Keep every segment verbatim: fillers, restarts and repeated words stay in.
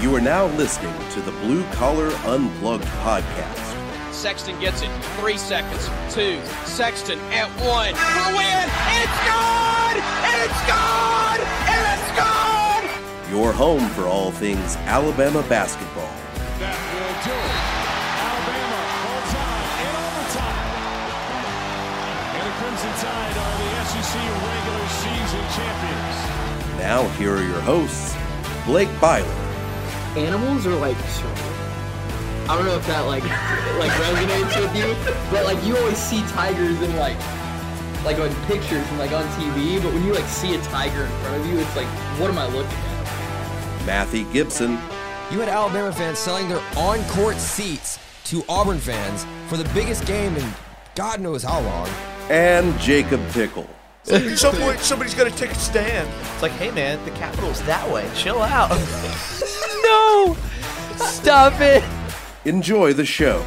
You are now listening to the Blue Collar Unplugged podcast. Sexton gets it. Three seconds. Two. Sexton at one. For the win. It's good! It's good! It's good! Your home for all things Alabama basketball. That will do it. Alabama holds on in overtime. And the Crimson Tide are the S E C regular season champions. Now here are your hosts, Blake Byler. Animals are like, I don't know if that like like resonates with you, but like you always see tigers in like like on pictures and like on T V, but when you like see a tiger in front of you, it's like, what am I looking at? Matthew Gibson. You had Alabama fans selling their on-court seats to Auburn fans for the biggest game in God knows how long. And Jacob Pickle. At some point, somebody's got to take a stand. It's like, hey, man, the Capitol's that way. Chill out. No! Stop it! Enjoy the show.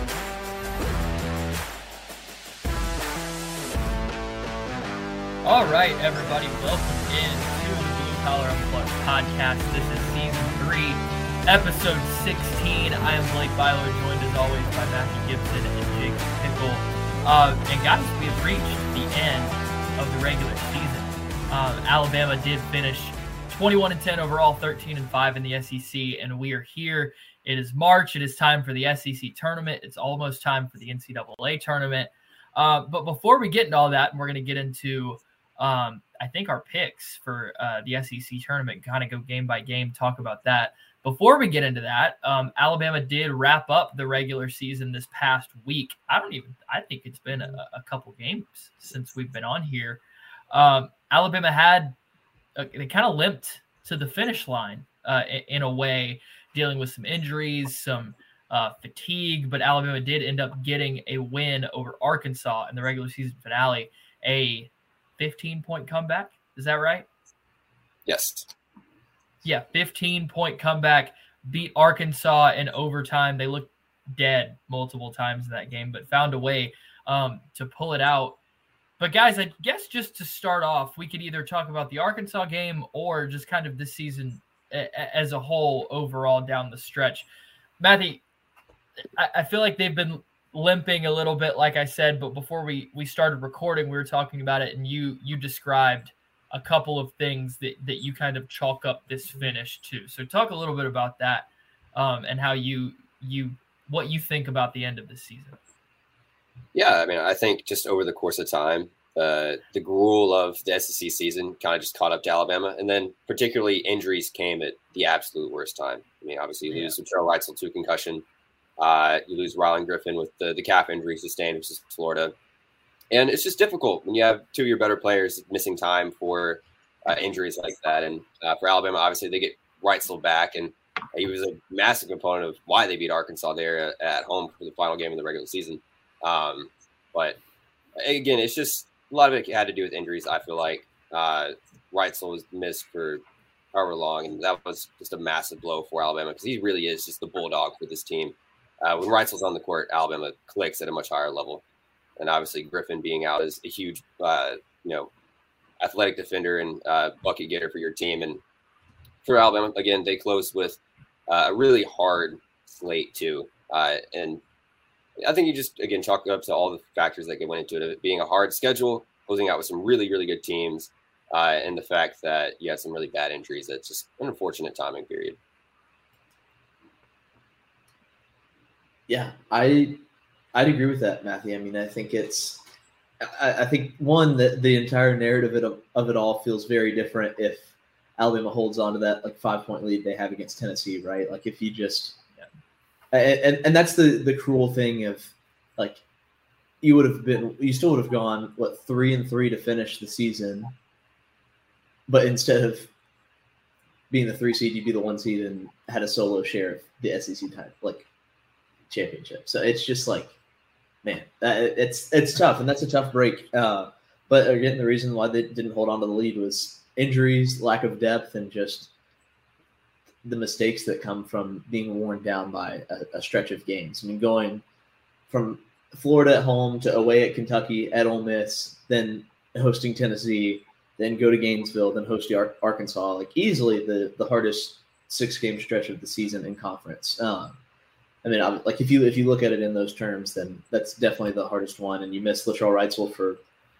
All right, everybody, welcome in to the Blue Collar Unplugged podcast. This is season three, episode sixteen. I am Blake Byler, joined as always by Matthew Gibson and Jacob Pickle. Uh, and guys, we have reached the end of the regular season. Um, Alabama did finish twenty-one and ten overall, thirteen and five in the S E C, and we are here. It is March. It is time for the S E C tournament. It's almost time for the N C double A tournament. Uh, but before we get into all that, and we're going to get into, um, I think, our picks for uh, the S E C tournament, kind of go game by game, talk about that. Before we get into that, um, Alabama did wrap up the regular season this past week. I don't even – I think it's been a, a couple games since we've been on here. Um, Alabama had uh, – they kind of limped to the finish line uh, in, in a way, dealing with some injuries, some uh, fatigue, but Alabama did end up getting a win over Arkansas in the regular season finale, a fifteen-point comeback. Is that right? Yes. Yeah, fifteen-point comeback, beat Arkansas in overtime. They looked dead multiple times in that game, but found a way um, to pull it out. But, guys, I guess just to start off, we could either talk about the Arkansas game or just kind of this season as a whole overall down the stretch. Matthew, I feel like they've been limping a little bit, like I said, but before we, we started recording, we were talking about it, and you you described a couple of things that, that you kind of chalk up this finish to. So talk a little bit about that um, and how you you what you think about the end of the season. Yeah, I mean, I think just over the course of time, uh, the gruel of the S E C season kind of just caught up to Alabama, and then particularly injuries came at the absolute worst time. I mean, obviously you lose yeah. Latrell Wrightsell to concussion. Uh, you lose Rylan Griffin with the, the calf injury sustained, which is Florida. And it's just difficult when you have two of your better players missing time for uh, injuries like that. And uh, for Alabama, obviously, they get Wrightsell back, and he was a massive component of why they beat Arkansas there at, at home for the final game of the regular season. Um, but, again, it's just a lot of it had to do with injuries, I feel like. Uh, Wrightsell was missed for however long, and that was just a massive blow for Alabama because he really is just the bulldog for this team. Uh, when Wrightsell's on the court, Alabama clicks at a much higher level. And obviously Griffin being out is a huge, uh, you know, athletic defender and uh, bucket getter for your team. And for Alabama, again, they closed with uh, a really hard slate too. Uh, and I think you just, again, chalk it up to all the factors that went into it, it being a hard schedule, closing out with some really, really good teams, uh, and the fact that you had some really bad injuries. That's just an unfortunate timing period. Yeah, I I'd agree with that, Matthew. I mean, I think it's I, I think one that the entire narrative of, of it all feels very different if Alabama holds on to that like five point lead they have against Tennessee, right? Like if you just yeah. and, and that's the the cruel thing of like you would have been you still would have gone what three and three to finish the season, but instead of being the three seed, you'd be the one seed and had a solo share of the S E C title, like championship. So it's just like, man, that, it's it's tough, and that's a tough break. Uh, but again, the reason why they didn't hold on to the lead was injuries, lack of depth, and just the mistakes that come from being worn down by a, a stretch of games. I mean, going from Florida at home to away at Kentucky, at Ole Miss, then hosting Tennessee, then go to Gainesville, then host Ar- Arkansas. Like easily the the hardest six-game stretch of the season in conference. Um, I mean, I'm, like if you if you look at it in those terms, then that's definitely the hardest one. And you miss Latrell Wrightsell for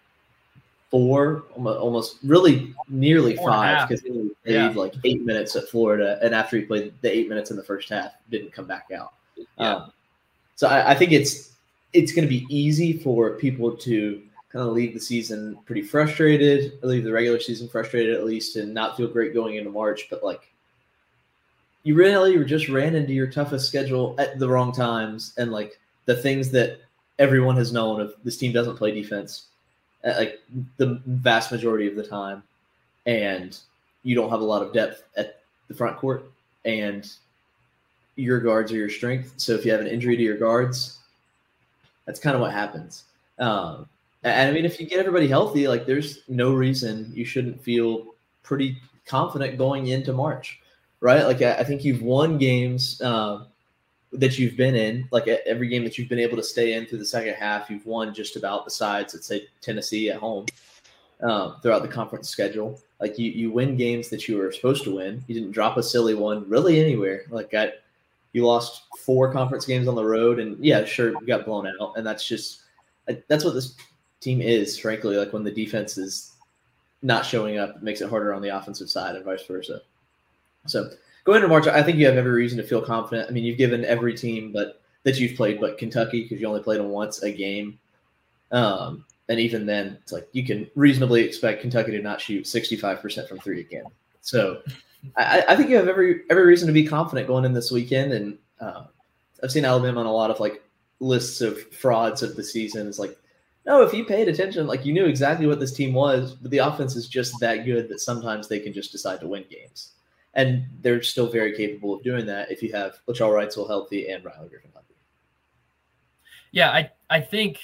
four, almost really nearly Four five, because he played Yeah. like eight minutes at Florida, and after he played the eight minutes in the first half, didn't come back out. Yeah. Um, so I, I think it's it's going to be easy for people to kind of leave the season pretty frustrated, or leave the regular season frustrated at least, and not feel great going into March. But like, you really just ran into your toughest schedule at the wrong times, and like the things that everyone has known of, this team doesn't play defense at like the vast majority of the time, and you don't have a lot of depth at the front court, and your guards are your strength. So if you have an injury to your guards, that's kind of what happens. Um, and I mean, if you get everybody healthy, like there's no reason you shouldn't feel pretty confident going into March, right? Like I, I think you've won games uh, that you've been in, like every game that you've been able to stay in through the second half, you've won just about, besides, let's say, Tennessee at home um, throughout the conference schedule. Like you, you win games that you were supposed to win. You didn't drop a silly one really anywhere. Like I, you lost four conference games on the road, and yeah, sure, you got blown out. And that's just, that's what this team is, frankly. Like when the defense is not showing up, it makes it harder on the offensive side and vice versa. So going into March, I think you have every reason to feel confident. I mean, you've given every team but that you've played, but Kentucky, because you only played them once a game. Um, and even then, it's like you can reasonably expect Kentucky to not shoot sixty-five percent from three again. So I, I think you have every every reason to be confident going in this weekend. And uh, I've seen Alabama on a lot of like lists of frauds of the season. It's like, no, if you paid attention, like you knew exactly what this team was, but the offense is just that good that sometimes they can just decide to win games. And they're still very capable of doing that if you have Latrell Wrightsell healthy and Riley Griffin healthy. Yeah, I, I think,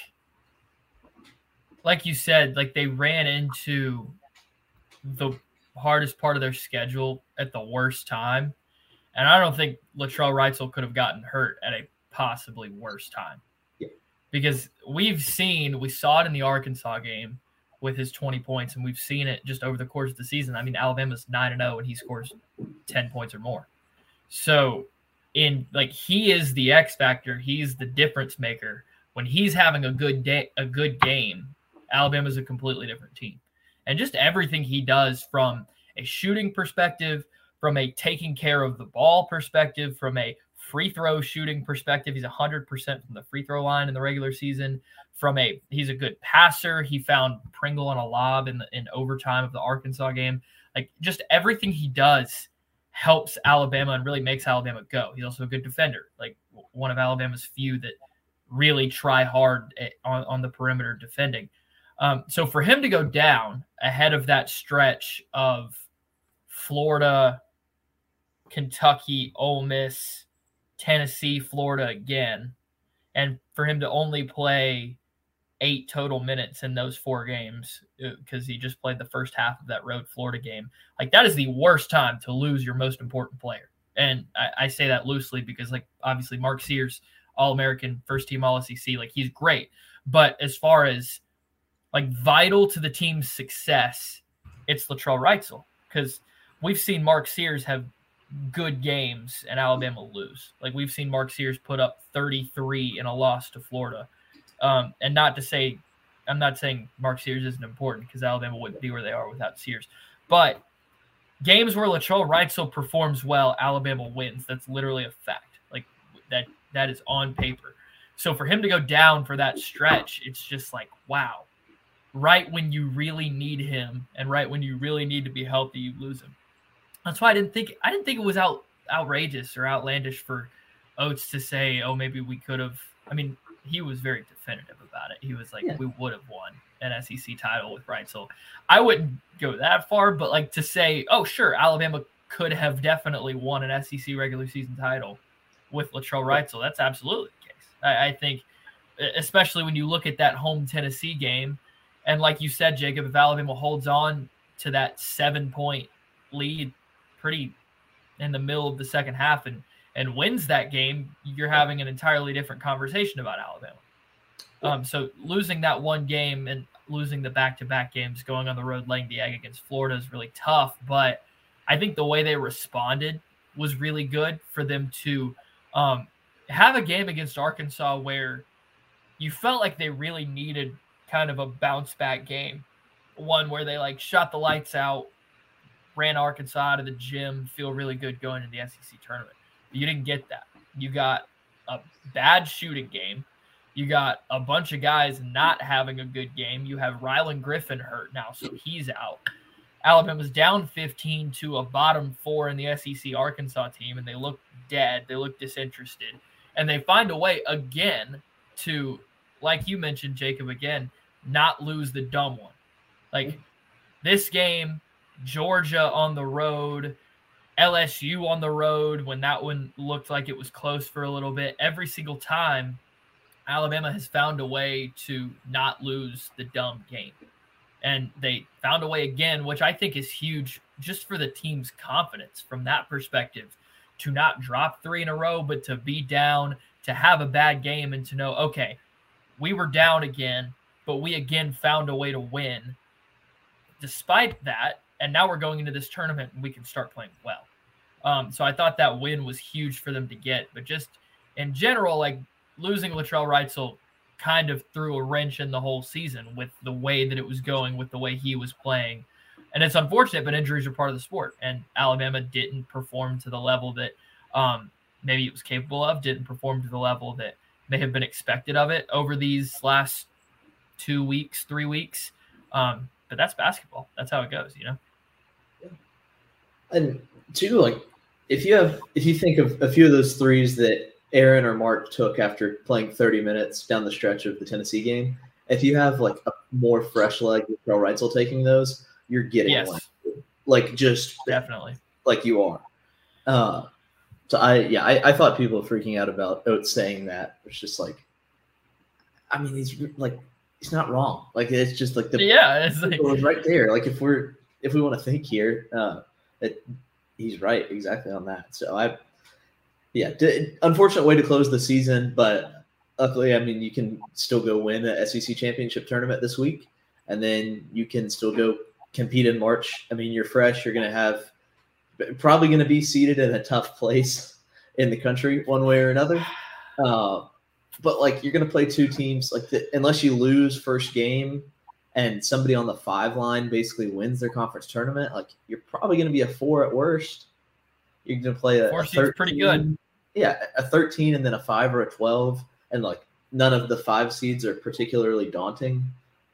like you said, like they ran into the hardest part of their schedule at the worst time. And I don't think Latrell Wrightsell could have gotten hurt at a possibly worse time. Yeah. Because we've seen, we saw it in the Arkansas game with his twenty points, and we've seen it just over the course of the season. I mean, Alabama's nine and oh, and he scores ten points or more. So, in like he is the X factor, he's the difference maker. When he's having a good day, a good game, Alabama's a completely different team. And just everything he does from a shooting perspective, from a taking care of the ball perspective, from a free throw shooting perspective, he's one hundred percent from the free throw line in the regular season. From a, he's a good passer. He found Pringle on a lob in the in overtime of the Arkansas game. Like just everything he does helps Alabama and really makes Alabama go. He's also a good defender, like one of Alabama's few that really try hard at, on, on the perimeter defending. Um, so for him to go down ahead of that stretch of Florida, Kentucky, Ole Miss, Tennessee, Florida again, and for him to only play eight total minutes in those four games because he just played the first half of that road Florida game. Like that is the worst time to lose your most important player. And I, I say that loosely because like obviously Mark Sears, All-American, first team All S E C, like he's great. But as far as like vital to the team's success, it's Latrell Wrightsell because we've seen Mark Sears have good games and Alabama lose. Like we've seen Mark Sears put up thirty-three in a loss to Florida. Um, and not to say, I'm not saying Mark Sears isn't important because Alabama wouldn't be where they are without Sears. But games where Latrell Wrightsell performs well, Alabama wins. That's literally a fact. Like that, that is on paper. So for him to go down for that stretch, it's just like, wow. Right when you really need him and right when you really need to be healthy, you lose him. That's why I didn't think I didn't think it was out outrageous or outlandish for Oates to say, oh, maybe we could have. I mean, he was very definitive about it. He was like, yeah. we would have won an S E C title with Wrightsell. I wouldn't go that far, but like to say, oh, sure, Alabama could have definitely won an S E C regular season title with Latrell Wrightsell. That's absolutely the case. I, I think, especially when you look at that home Tennessee game, and like you said, Jacob, if Alabama holds on to that seven-point lead pretty in the middle of the second half and and wins that game, you're having an entirely different conversation about Alabama. Um, so losing that one game and losing the back-to-back games, going on the road, laying the egg against Florida is really tough. But I think the way they responded was really good for them to um, have a game against Arkansas where you felt like they really needed kind of a bounce back game. One where they like shot the lights out, ran Arkansas out of the gym, feel really good going into the S E C tournament. But you didn't get that. You got a bad shooting game. You got a bunch of guys not having a good game. You have Rylan Griffin hurt now, so he's out. Alabama's down fifteen to a bottom four in the S E C Arkansas team, and they look dead. They look disinterested. And they find a way again to, like you mentioned, Jacob, again, not lose the dumb one. Like this game, Georgia on the road, L S U on the road when that one looked like it was close for a little bit. Every single time, Alabama has found a way to not lose the dumb game. And they found a way again, which I think is huge just for the team's confidence from that perspective, to not drop three in a row, but to be down, to have a bad game and to know, okay, we were down again, but we again found a way to win despite that. And now we're going into this tournament and we can start playing well. Um, so I thought that win was huge for them to get, but just in general, like losing Latrell Wrightsell kind of threw a wrench in the whole season with the way that it was going, with the way he was playing. And it's unfortunate, but injuries are part of the sport. And Alabama didn't perform to the level that um, maybe it was capable of, didn't perform to the level that may have been expected of it over these last two weeks, three weeks. Um, but that's basketball. That's how it goes, you know? And two, like if you have, if you think of a few of those threes that Aaron or Mark took after playing thirty minutes down the stretch of the Tennessee game, if you have like a more fresh leg with Latrell Wrightsell taking those, you're getting yes. one. Like just definitely like you are. Uh, so I, yeah, I, I thought people were freaking out about Oates saying that. It's just like, I mean, he's like, he's not wrong. Like it's just like the yeah, it's like, right there. Like if we're if we want to think here, uh, that he's right exactly on that. So I, yeah, d- unfortunate way to close the season, but luckily, I mean, you can still go win an S E C championship tournament this week, and then you can still go compete in March. I mean, you're fresh. You're going to have probably going to be seated in a tough place in the country one way or another. Uh, but like you're going to play two teams like the, unless you lose first game and somebody on the five line basically wins their conference tournament, like you're probably going to be a four at worst. You're going to play a, four a seed's pretty good. Yeah, a thirteen and then a five or a twelve, and like none of the five seeds are particularly daunting.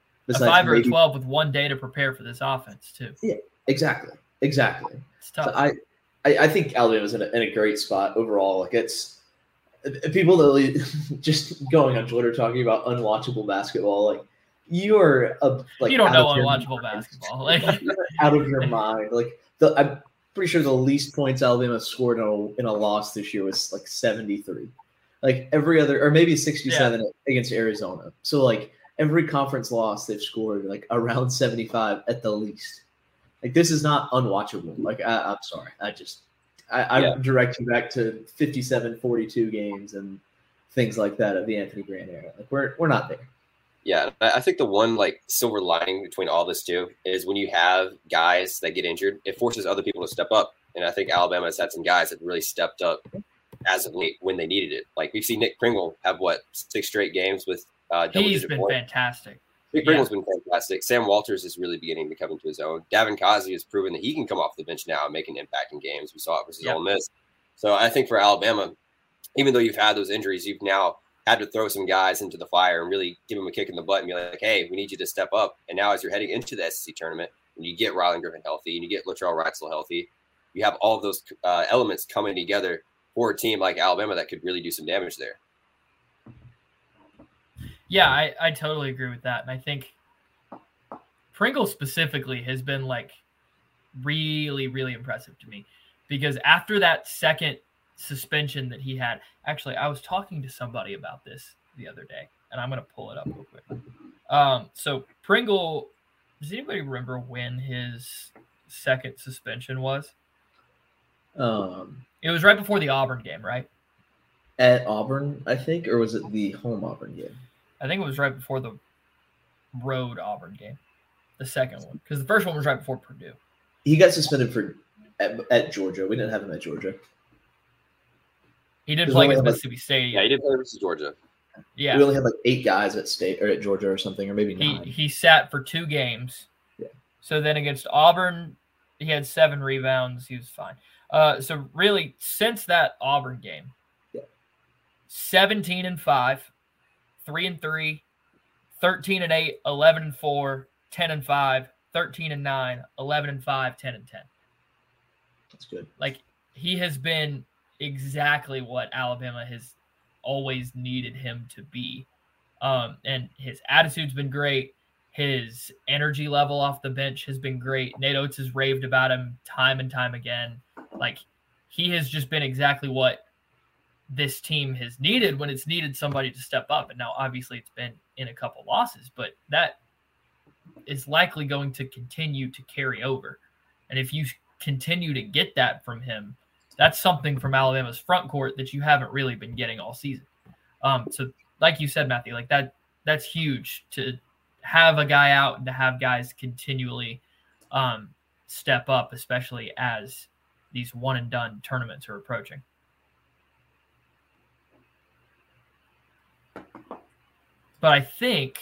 A five or maybe, a twelve with one day to prepare for this offense too. Yeah, exactly, exactly. It's tough. So I, I, I think Alabama's in a, in a great spot overall. Like it's people that just going on Twitter talking about unwatchable basketball. Like you are a, like you don't know unwatchable basketball. Like out of your mind. Like the I'm pretty sure the least points Alabama scored in a, in a loss this year was like seventy-three. Like every other, or maybe sixty-seven yeah. against Arizona. So like every conference loss they've scored like around seventy-five at the least. Like this is not unwatchable. Like I, I'm sorry, I just I, I yeah. direct you back to fifty-seven forty-two games and things like that of the Anthony Grant era. Like we're we're not there. Yeah, I think the one like silver lining between all this too is when you have guys that get injured, it forces other people to step up. And I think Alabama has had some guys that really stepped up as of late when they needed it. Like we've seen Nick Pringle have what six straight games with uh, double He's digit been points. fantastic. Nick Pringle's yeah. been fantastic. Sam Walters is really beginning to come into his own. Davin Kazi has proven that he can come off the bench now and make an impact in games. We saw it versus yep. Ole Miss. So I think for Alabama, even though you've had those injuries, you've now had to throw some guys into the fire and really give them a kick in the butt and be like, hey, we need you to step up. And now as you're heading into the S E C tournament, and you get Rylan Griffin healthy and you get Latrell Wrightsell healthy, you have all of those uh, elements coming together for a team like Alabama that could really do some damage there. Yeah, I, I totally agree with that. And I think Pringle specifically has been like really, really impressive to me because after that second suspension that he had, actually, I was talking to somebody about this the other day, and I'm going to pull it up real quick. Um, so Pringle, does anybody remember when his second suspension was? Um, it was right before the Auburn game, right? At Auburn, I think, or was it the home Auburn game? I think it was right before the road Auburn game, the second one, because the first one was right before Purdue. He got suspended for at, at Georgia. We didn't have him at Georgia. He did There's play only against like- Mississippi State. Yeah, he did play versus Georgia. Yeah. We only had like eight guys at state or at Georgia or something, or maybe He nine. he sat for two games. Yeah. So then against Auburn, he had seven rebounds. He was fine. Uh, so really, since that Auburn game, Yeah. seventeen and five, three and three, thirteen and eight, eleven and four, ten and five, thirteen and nine, eleven and five, ten and ten. That's good. Like, he has been exactly what Alabama has always needed him to be. Um, and his attitude's been great. His energy level off the bench has been great. Nate Oates has raved about him time and time again. Like, he has just been exactly what this team has needed when it's needed somebody to step up. And now, obviously, it's been in a couple losses, but that is likely going to continue to carry over. And if you continue to get that from him, that's something from Alabama's front court that you haven't really been getting all season. Um, so, like you said, Matthew, like that, that's huge to have a guy out and to have guys continually um, step up, especially as these one and done tournaments are approaching. But I think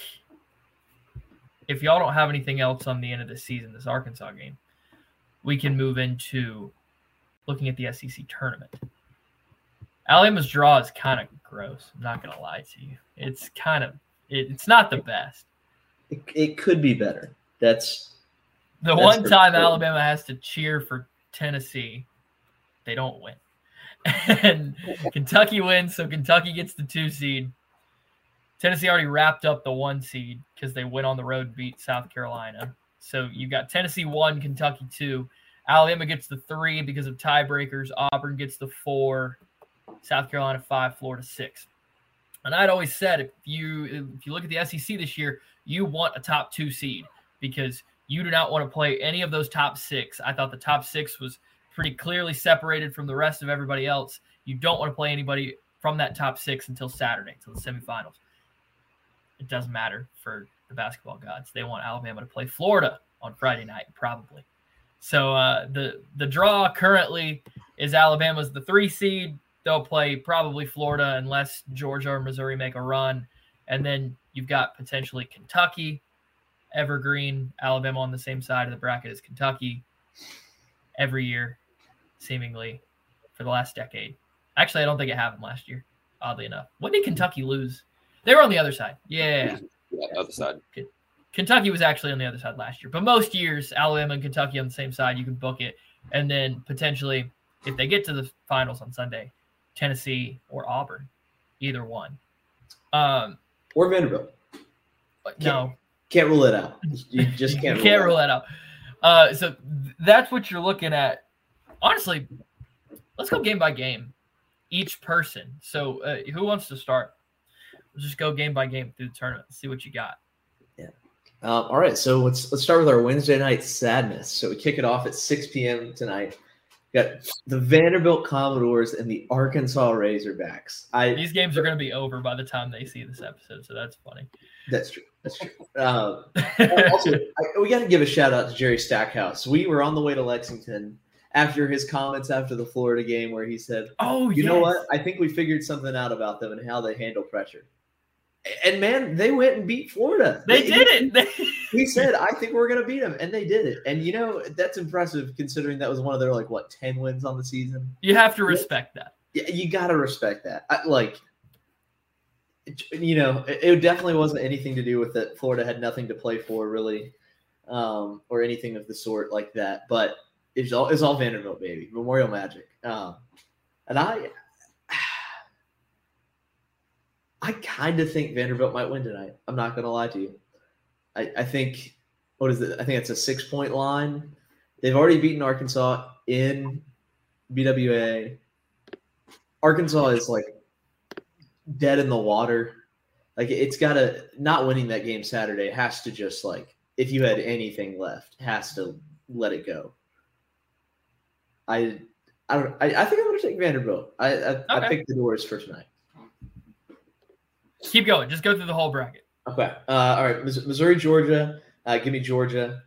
if y'all don't have anything else on the end of the season, this Arkansas game, we can move into looking at the S E C tournament. Alabama's draw is kind of gross. I'm not going to lie to you. It's kind of it, – it's not the best. It, it could be better. That's The that's one for time sure. Alabama has to cheer for Tennessee, they don't win. And Kentucky wins, so Kentucky gets the two seed. Tennessee already wrapped up the one seed because they went on the road and beat South Carolina. So you got Tennessee one, Kentucky two. Alabama gets the three because of tiebreakers. Auburn gets the four. South Carolina five, Florida six. And I'd always said if you if you look at the S E C this year, you want a top two seed because you do not want to play any of those top six. I thought the top six was pretty clearly separated from the rest of everybody else. You don't want to play anybody from that top six until Saturday, until the semifinals. It doesn't matter for the basketball gods. They want Alabama to play Florida on Friday night, probably. So uh, the the draw currently is Alabama's the three seed. They'll play probably Florida unless Georgia or Missouri make a run. And then you've got potentially Kentucky, Evergreen, Alabama on the same side of the bracket as Kentucky every year, seemingly, for the last decade. Actually, I don't think it happened last year, oddly enough. When did Kentucky lose? They were on the other side. Yeah. Yeah, other side. Kentucky was actually on the other side last year. But most years, Alabama and Kentucky on the same side, you can book it. And then potentially, if they get to the finals on Sunday, Tennessee or Auburn, either one. Um, or Vanderbilt. But no. Can't rule it out. You just can't, you can't rule, rule that out. Uh, so th- that's what you're looking at. Honestly, let's go game by game, each person. So uh, who wants to start? We'll just go game by game through the tournament. See what you got. Yeah. Um, all right. So let's let's start with our Wednesday night sadness. So we kick it off at six p.m. tonight. We got the Vanderbilt Commodores and the Arkansas Razorbacks. I These games are going to be over by the time they see this episode, so that's funny. That's true. That's true. Um, also, I, we got to give a shout out to Jerry Stackhouse. We were on the way to Lexington after his comments after the Florida game where he said, "Oh, you yes. know what? I think we figured something out about them and how they handle pressure." And man, they went and beat Florida. They, they did it. They... He said, "I think we're going to beat them," and they did it. And you know that's impressive considering that was one of their like what ten wins on the season. You have to respect that. Yeah, you got to respect that. I, like, you know, it, it definitely wasn't anything to do with it. Florida had nothing to play for really, um, or anything of the sort like that. But it's all it's all Vanderbilt, baby. Memorial Magic. Um, and I. I kind of think Vanderbilt might win tonight. I'm not going to lie to you. I, I think, what is it? I think it's a six-point line. They've already beaten Arkansas in B W A. Arkansas is, like, dead in the water. Like, it's got to – not winning that game Saturday has to just, like, if you had anything left, has to let it go. I I, don't, I, I think I'm going to take Vanderbilt. I, I, okay. I picked the Doors for tonight. Keep going. Just go through the whole bracket. Okay. Uh, all right. Missouri, Georgia. Uh, give me Georgia.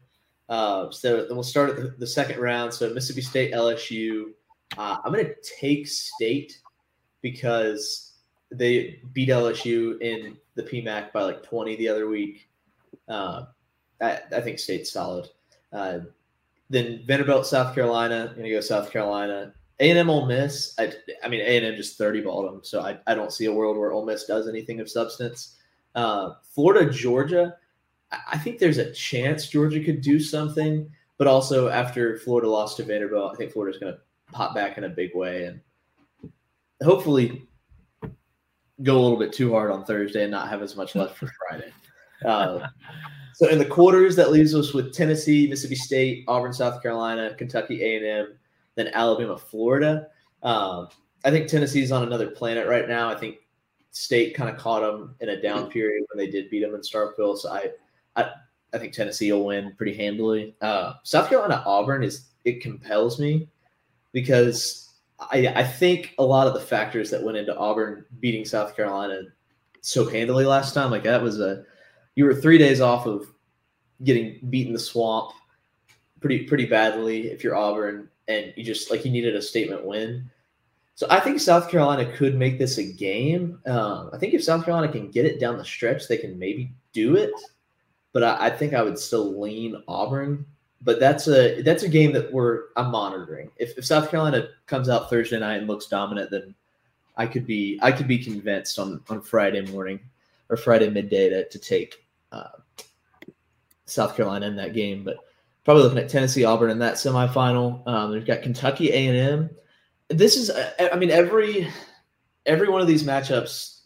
Uh, so then we'll start at the, the second round. So Mississippi State, L S U. Uh, I'm going to take State because they beat L S U in the P MAC by like twenty the other week. Uh, I, I think State's solid. Uh, then Vanderbilt, South Carolina. I'm going to go South Carolina. A and M, Ole Miss. I, I mean, A and M just thirty-balled them, so I, I don't see a world where Ole Miss does anything of substance. Uh, Florida, Georgia. I, I think there's a chance Georgia could do something, but also after Florida lost to Vanderbilt, I think Florida's going to pop back in a big way and hopefully go a little bit too hard on Thursday and not have as much left for Friday. Uh, so in the quarters, that leaves us with Tennessee, Mississippi State, Auburn, South Carolina, Kentucky, A and M, then Alabama, Florida. Um, I think Tennessee's on another planet right now. I think State kind of caught them in a down period when they did beat them in Starkville. So I, I, I think Tennessee will win pretty handily. Uh, South Carolina, Auburn is it compels me because I, I think a lot of the factors that went into Auburn beating South Carolina so handily last time, like that was a you were three days off of getting beaten the swamp pretty pretty badly if you're Auburn, and you just like you needed a statement win. So I think South Carolina could make this a game. Um, I think if South Carolina can get it down the stretch, they can maybe do it. But I, I think I would still lean Auburn. But that's a that's a game that we're I'm monitoring. If, if South Carolina comes out Thursday night and looks dominant, then I could be I could be convinced on, on Friday morning or Friday midday to to take uh, South Carolina in that game. But probably looking at Tennessee, Auburn in that semifinal. Um, we've got Kentucky, A and M. This is I mean every every one of these matchups,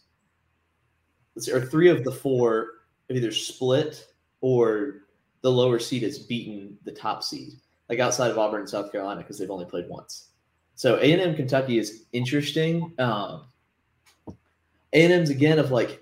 or three of the four have either split or the lower seed has beaten the top seed, like outside of Auburn and South Carolina, because they've only played once. So A and M Kentucky is interesting. Um, A and M's again of like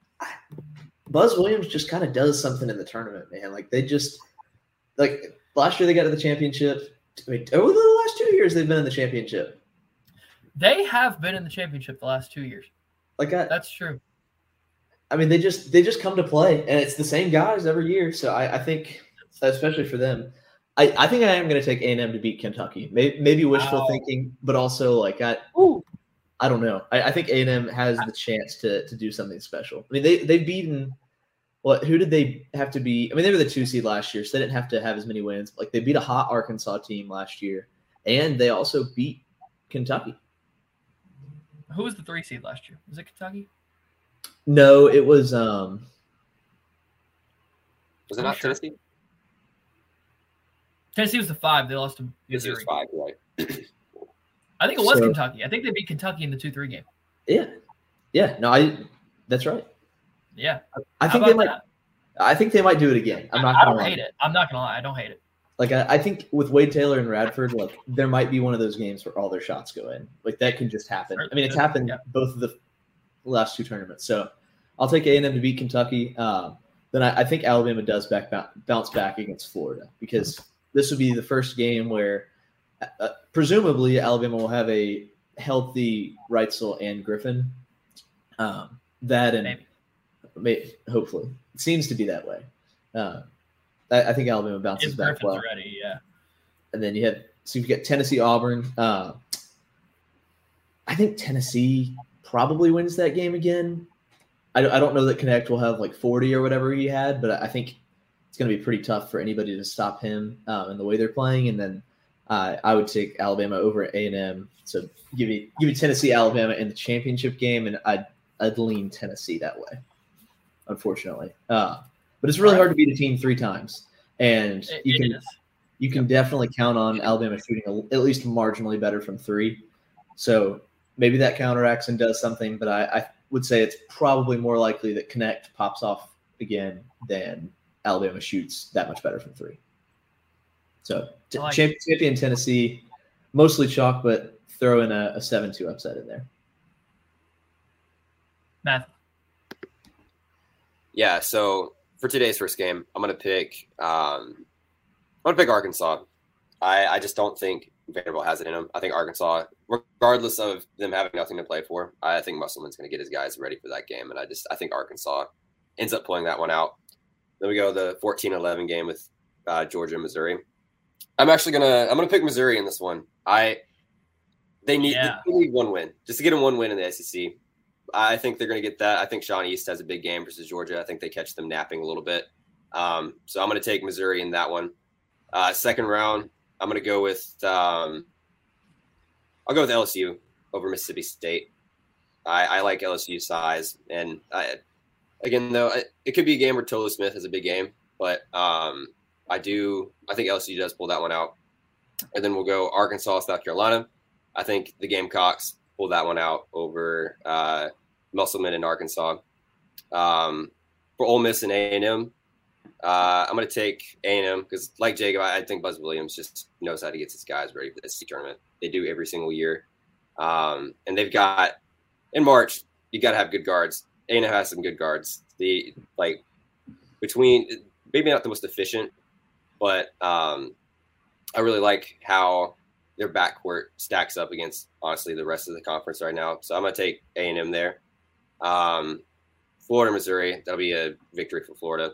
Buzz Williams just kind of does something in the tournament, man. Like they just like last year they got to the championship. I mean, over the last two years they've been in the championship. They have been in the championship the last two years. Like I, that's true. I mean, they just they just come to play, and it's the same guys every year. So I, I think, especially for them, I, I think I am going to take A and M to beat Kentucky. Maybe, maybe wishful wow. thinking, but also like I, Ooh. I don't know. I, I think A and M has the chance to to do something special. I mean, they they've beaten. What? Who did they have to be? I mean, they were the two seed last year, so they didn't have to have as many wins. Like they beat a hot Arkansas team last year, and they also beat Kentucky. Who was the three seed last year? Was it Kentucky? No, it was. Um, was it not sure. Tennessee? Tennessee was the five. They lost to Missouri. It was five, right? I think it was so, Kentucky. I think they beat Kentucky in the two three game. Yeah, yeah. No, I. That's right. Yeah, I, I think they might. That? I think they might do it again. I'm not. I, I gonna don't lie. hate it. I'm not gonna lie. I don't hate it. Like I, I think with Wade Taylor and Radford, like there might be one of those games where all their shots go in. Like that can just happen. I mean, it's happened yeah. both of the last two tournaments. So I'll take A and M to beat Kentucky. Um, then I, I think Alabama does back bounce back against Florida, because this would be the first game where uh, presumably Alabama will have a healthy Reitzel and Griffin. Um, that and maybe. May, hopefully it seems to be that way. Uh, I, I think Alabama bounces if back Griffin's well. Ready, yeah. And then you have so you've got Tennessee, Auburn. Uh, I think Tennessee probably wins that game again. I, I don't know that Connect will have like forty or whatever he had, but I think it's going to be pretty tough for anybody to stop him um, in the way they're playing. And then uh, I would take Alabama over at A and M. So give me give me Tennessee, Alabama in the championship game, and I'd I'd lean Tennessee that way, unfortunately. Uh, but it's really hard to beat a team three times, and it, you can is. you can definitely count on Alabama shooting a, at least marginally better from three. So maybe that counteracts and does something, but I, I would say it's probably more likely that Connect pops off again than Alabama shoots that much better from three. So t- like champion, champion Tennessee, mostly chalk, but throw in a, a seven two upset in there. Matt. Yeah, so for today's first game, I'm gonna pick um, I'm gonna pick Arkansas. I, I just don't think Vanderbilt has it in them. I think Arkansas, regardless of them having nothing to play for, I think Musselman's gonna get his guys ready for that game, and I just I think Arkansas ends up pulling that one out. Then we go to the fourteen eleven game with uh, Georgia and Missouri. I'm actually gonna I'm gonna pick Missouri in this one. I they need Yeah. they need one win just to get them one win in the S E C. I think they're gonna get that. I think Sean East has a big game versus Georgia. I think they catch them napping a little bit. Um, so I'm gonna take Missouri in that one. Uh, second round, I'm gonna go with um, I'll go with L S U over Mississippi State. I, I like L S U's size, and I, again though I, it could be a game where Tolu Smith has a big game, but um, I do I think L S U does pull that one out. And then we'll go Arkansas, South Carolina. I think the Gamecocks pull that one out over uh, Musselman in Arkansas. Um, for Ole Miss and A and M, uh, I'm going to take A and M because, like Jacob, I, I think Buzz Williams just knows how to get his guys ready for the S E C tournament. They do every single year, um, and they've got in March. You got to have good guards. A and M has some good guards. The like between maybe not the most efficient, but um, I really like how their backcourt stacks up against, honestly, the rest of the conference right now. So I'm going to take A and M there. Um, Florida, Missouri, that'll be a victory for Florida.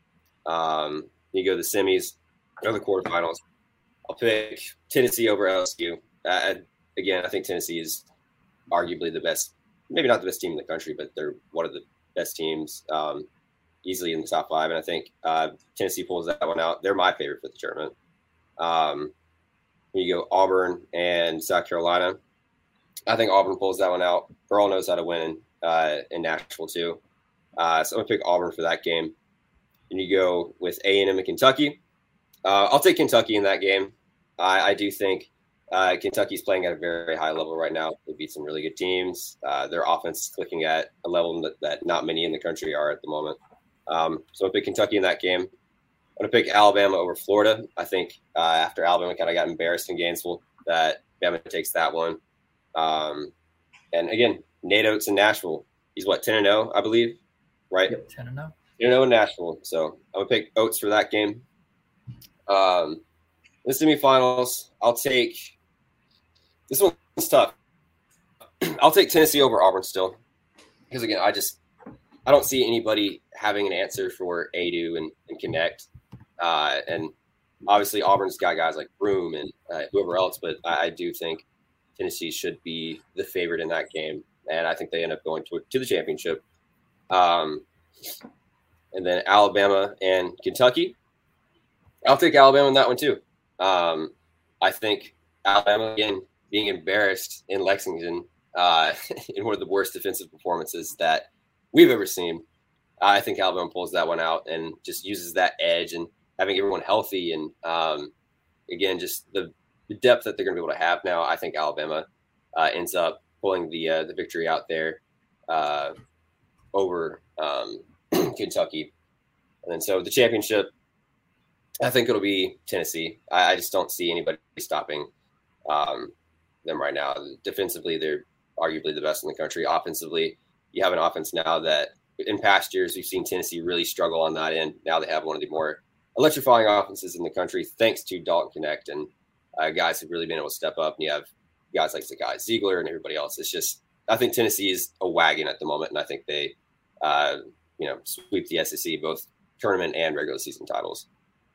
Um, you go to the semis or the quarterfinals. I'll pick Tennessee over L S U. Uh, again, I think Tennessee is arguably the best, maybe not the best team in the country, but they're one of the best teams, um, easily in the top five. And I think uh, Tennessee pulls that one out. They're my favorite for the tournament. Um, you go Auburn and South Carolina. I think Auburn pulls that one out. Burl knows how to win uh, in Nashville too. Uh, so I'm going to pick Auburn for that game. And you go with A and M and Kentucky. Uh, I'll take Kentucky in that game. I, I do think uh, Kentucky's playing at a very high level right now. They beat some really good teams. Uh, their offense is clicking at a level that, that not many in the country are at the moment. Um, so I'm going to pick Kentucky in that game. I'm going to pick Alabama over Florida. I think uh, after Alabama kind of got embarrassed in Gainesville, that Bama takes that one. Um, and again, Nate Oates in Nashville. He's what, ten and oh, I believe, right? Yep, ten and oh. ten and oh in Nashville. So I'm going to pick Oates for that game. Um, the semifinals, I'll take – this one's tough. I'll take Tennessee over Auburn still. Because, again, I just – I don't see anybody having an answer for Adu and, and Connect. Uh, and obviously Auburn's got guys like Broom and uh, whoever else, but I, I do think Tennessee should be the favorite in that game. And I think they end up going to, to the championship. Um, and then Alabama and Kentucky. I'll take Alabama in that one too. Um, I think Alabama, again, being embarrassed in Lexington uh, in one of the worst defensive performances that we've ever seen. I think Alabama pulls that one out and just uses that edge and having everyone healthy. And um, again, just the, the depth that they're going to be able to have now. I think Alabama uh, ends up pulling the uh, the victory out there uh, over um, Kentucky. And then so the championship, I think it'll be Tennessee. I, I just don't see anybody stopping um, them right now. Defensively, they're arguably the best in the country. Offensively, you have an offense now that in past years we've seen Tennessee really struggle on that end. Now they have one of the more electrifying offenses in the country thanks to Dalton Connect and uh, guys who've really been able to step up. And you have guys like the guy Ziegler and everybody else. It's just I think Tennessee is a wagon at the moment, and I think they uh, you know sweep the S E C both tournament and regular season titles.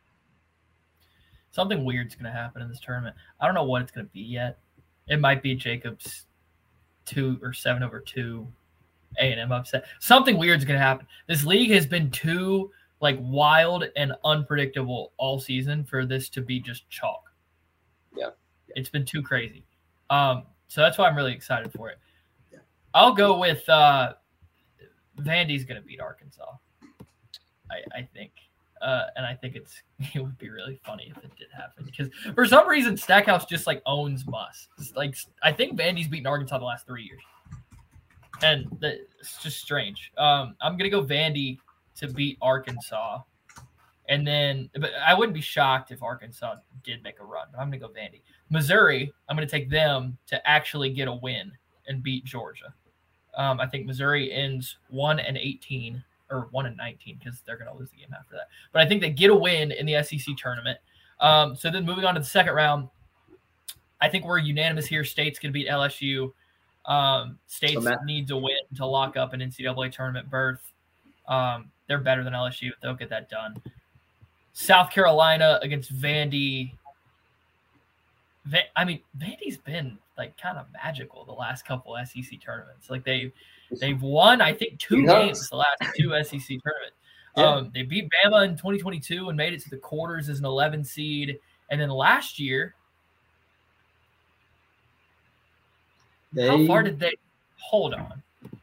Something weird's going to happen in this tournament. I don't know what it's going to be yet. It might be Jacobs two or seven over two A and M upset. Something weird's going to happen. This league has been too like wild and unpredictable all season for this to be just chalk. Yeah. It's been too crazy. Um, so that's why I'm really excited for it. Yeah. I'll go with uh, Vandy's going to beat Arkansas. I, I think. Uh, and I think it's it would be really funny if it did happen because for some reason Stackhouse just like owns Muss. It's like I think Vandy's beaten Arkansas the last three years, and the, it's just strange. Um, I'm gonna go Vandy to beat Arkansas, and then but I wouldn't be shocked if Arkansas did make a run. But I'm gonna go Vandy. Missouri, I'm gonna take them to actually get a win and beat Georgia. Um, I think Missouri ends one and eighteen. Or one and nineteen because they're going to lose the game after that. But I think they get a win in the S E C tournament. Um, so then moving on to the second round, I think we're unanimous here. State's going to beat L S U. Um, State so needs a win to lock up an N C double A tournament berth. Um, they're better than L S U. They'll get that done. South Carolina against Vandy. Va- I mean, Vandy's been like kind of magical the last couple S E C tournaments. Like they they've won, I think, two Yes. games the last two S E C tournaments. Yeah. Um, they beat Bama in twenty twenty-two and made it to the quarters as an eleven seed. And then last year, They, how far did they hold on?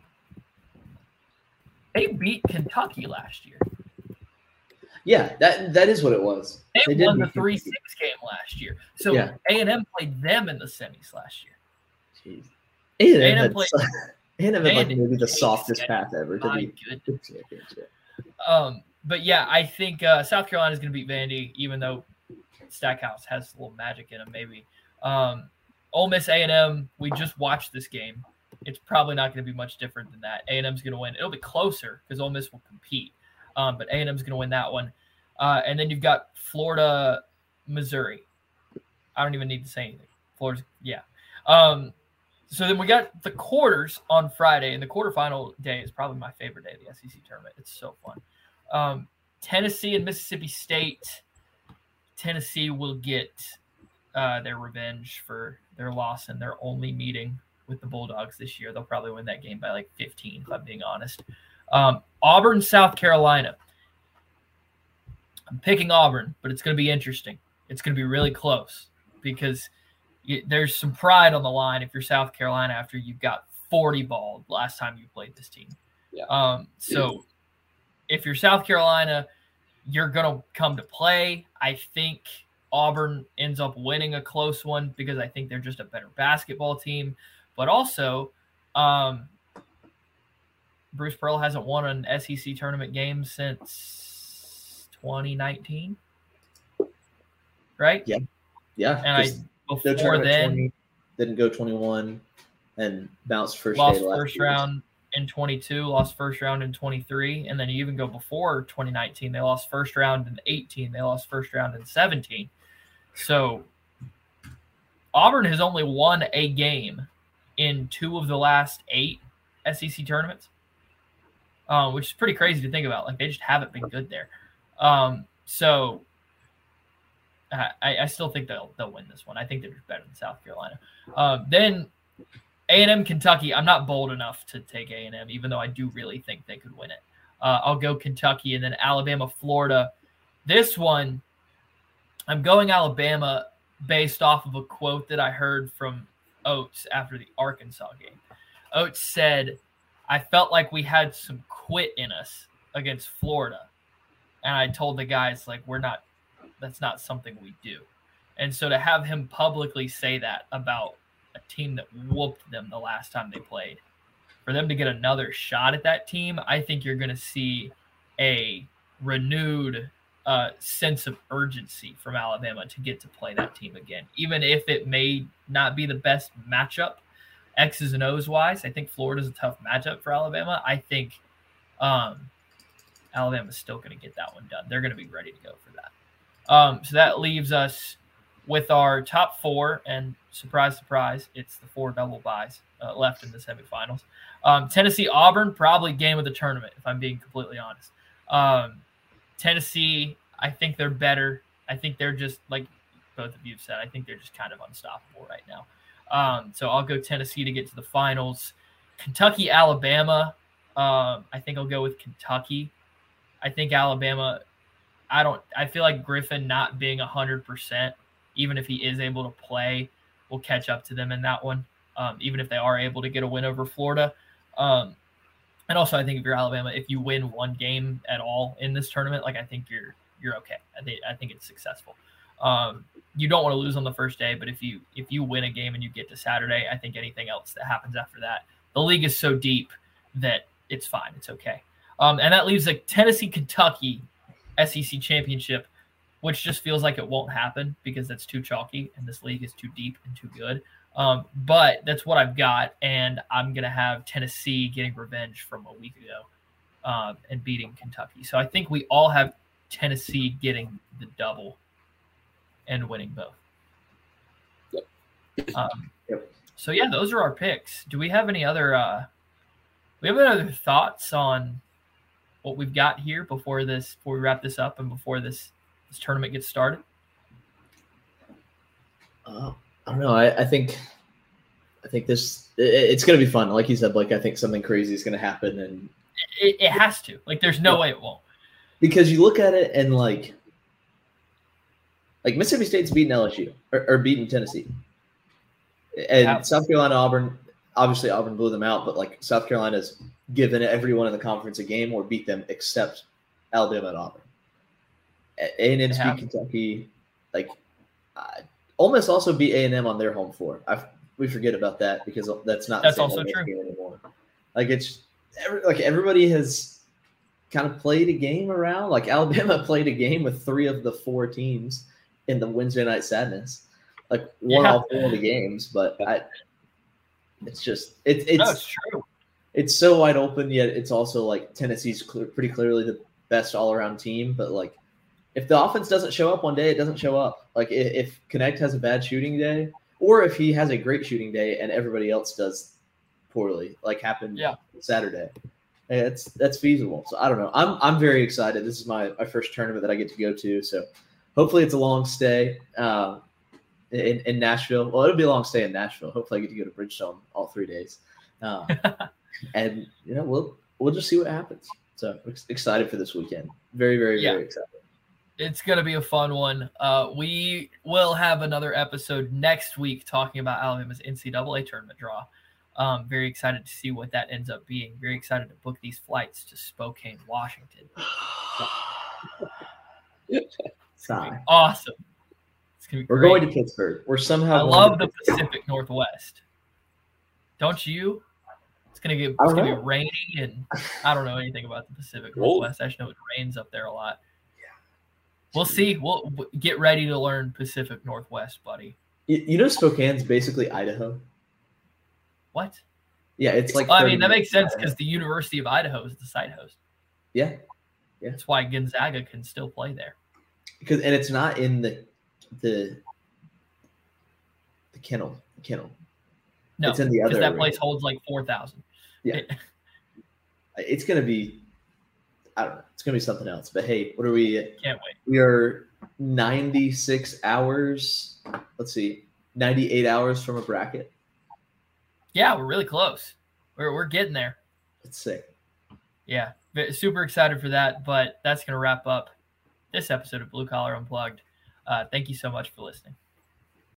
They beat Kentucky last year. Yeah, that that is what it was. They, did won the beat three Kentucky. six game last year. So Yeah. A and M played them in the semis last year. Jeez. A and M A and M had, played- so- A and M had like and maybe the Chase, softest yeah. path ever to My be goodness. the championship. Um, but yeah, I think uh, South Carolina is going to beat Vandy, even though Stackhouse has a little magic in him, maybe. Um, Ole Miss A and M, we just watched this game. It's probably not going to be much different than that. A and M's going to win. It'll be closer because Ole Miss will compete, um, but A and M's going to win that one. Uh, and then you've got Florida, Missouri. I don't even need to say anything. Florida's, yeah. Um, so then we got the quarters on Friday, and the quarterfinal day is probably my favorite day of the S E C tournament. It's so fun. Um, Tennessee and Mississippi State. Tennessee will get uh, their revenge for their loss in their only meeting with the Bulldogs this year. They'll probably win that game by like fifteen, if I'm being honest. Um, Auburn, South Carolina. I'm picking Auburn, but it's going to be interesting. It's going to be really close because you, there's some pride on the line if you're South Carolina after you got forty balled last time you played this team. Yeah. Um, so if you're South Carolina, you're going to come to play. I think Auburn ends up winning a close one because I think they're just a better basketball team. But also, um, Bruce Pearl hasn't won an S E C tournament game since twenty nineteen, right? Yeah. Yeah. And I 'cause before their tournament then twenty didn't go twenty-one and bounced first lost day last first year. round in twenty-two, lost first round in twenty-three, and then you even go before twenty nineteen, they lost first round in eighteen, they lost first round in seventeen. So Auburn has only won a game in two of the last eight S E C tournaments, um, which is pretty crazy to think about. Like they just haven't been good there. Um, so I, I still think they'll they'll win this one. I think they're just better than South Carolina. Um, then A and M, Kentucky. I'm not bold enough to take A and M, even though I do really think they could win it. Uh, I'll go Kentucky, and then Alabama, Florida. This one, I'm going Alabama based off of a quote that I heard from Oates after the Arkansas game. Oates said, I felt like we had some quit in us against Florida. And I told the guys, like, we're not, that's not something we do. And so to have him publicly say that about a team that whooped them the last time they played, for them to get another shot at that team, I think you're going to see a renewed uh, sense of urgency from Alabama to get to play that team again, even if it may not be the best matchup X's and O's wise. I think Florida's a tough matchup for Alabama. I think um, Alabama's still going to get that one done. They're going to be ready to go for that. Um, so that leaves us with our top four, and surprise, surprise, it's the four double buys uh, left in the semifinals. Um, Tennessee, Auburn, probably game of the tournament, if I'm being completely honest. Um, Tennessee, I think they're better. I think they're just, like both of you have said, I think they're just kind of unstoppable right now. Um, so I'll go Tennessee to get to the finals. Kentucky, Alabama, um, I think I'll go with Kentucky. I think Alabama, I don't, I feel like Griffin not being one hundred percent, even if he is able to play, will catch up to them in that one, um, even if they are able to get a win over Florida. Um, and also, I think if you're Alabama, if you win one game at all in this tournament, like I think you're you're okay. I think I think it's successful. Um, you don't want to lose on the first day, but if you if you win a game and you get to Saturday, I think anything else that happens after that, the league is so deep that it's fine. It's okay. Um, and that leaves a Tennessee Kentucky S E C championship, which just feels like it won't happen because that's too chalky and this league is too deep and too good. Um, but that's what I've got, and I'm going to have Tennessee getting revenge from a week ago um, and beating Kentucky. So I think we all have Tennessee getting the double and winning both. Yep. Um, Yep. So, yeah, those are our picks. Do we have any other uh, – we have any other thoughts on what we've got here before this, before we wrap this up and before this this tournament gets started? Uh, I don't know. I, I think I think this it, it's going to be fun. Like you said, Blake, I think something crazy is going to happen, and it, it has to. Like, there's no yeah. way it won't. Because you look at it and like, like Mississippi State's beaten L S U or, or beaten Tennessee, and yeah. South Carolina, Auburn. Obviously, Auburn blew them out, but like South Carolina's given everyone in the conference a game or beat them except Alabama and Auburn. A and M beat Kentucky, like uh, Ole Miss also beat A and M on their home floor. I we forget about that because that's not that's the also true anymore. Like it's every, like everybody has kind of played a game around. Like Alabama played a game with three of the four teams in the Wednesday Night Sadness, like won yeah. all four of the games, but I. It's just it, it's no, it's true. It's so wide open, yet it's also like Tennessee's clear, pretty clearly the best all around team. But like, if the offense doesn't show up one day, it doesn't show up. Like if, if Connect has a bad shooting day, or if he has a great shooting day and everybody else does poorly, like happened yeah. Saturday, it's that's feasible. So I don't know. I'm I'm very excited. This is my my first tournament that I get to go to. So hopefully it's a long stay. Um, In, in Nashville. Well, it'll be a long stay in Nashville. Hopefully I get to go to Bridgestone all three days. Um, and, you know, we'll we'll just see what happens. So I'm excited for this weekend. Very, very, yeah. very excited. It's going to be a fun one. Uh, we will have another episode next week talking about Alabama's N C double A tournament draw. Um, very excited to see what that ends up being. Very excited to book these flights to Spokane, Washington. It's gonna be awesome. We're going to Pittsburgh. We're somehow. I love the Pacific Northwest. Don't you? It's gonna get. It's gonna know. be rainy, and I don't know anything about the Pacific Northwest. I just know it rains up there a lot. Yeah. We'll see. We'll get ready to learn Pacific Northwest, buddy. You, you know, Spokane's basically Idaho. What? Yeah, it's like. Well, I mean, that makes sense because the University of Idaho is the site host. Yeah. Yeah. That's why Gonzaga can still play there. Because and it's not in the. The the kennel, the kennel. No, it's in the other. Because that arena. place holds like four thousand. Yeah, it's gonna be. I don't know. It's gonna be something else. But hey, what are we? Can't wait. We are ninety-six hours. Let's see, ninety-eight hours from a bracket. Yeah, we're really close. We're we're getting there. Let's see. Yeah, super excited for that. But that's gonna wrap up this episode of Blue Collar Unplugged. Uh, thank you so much for listening.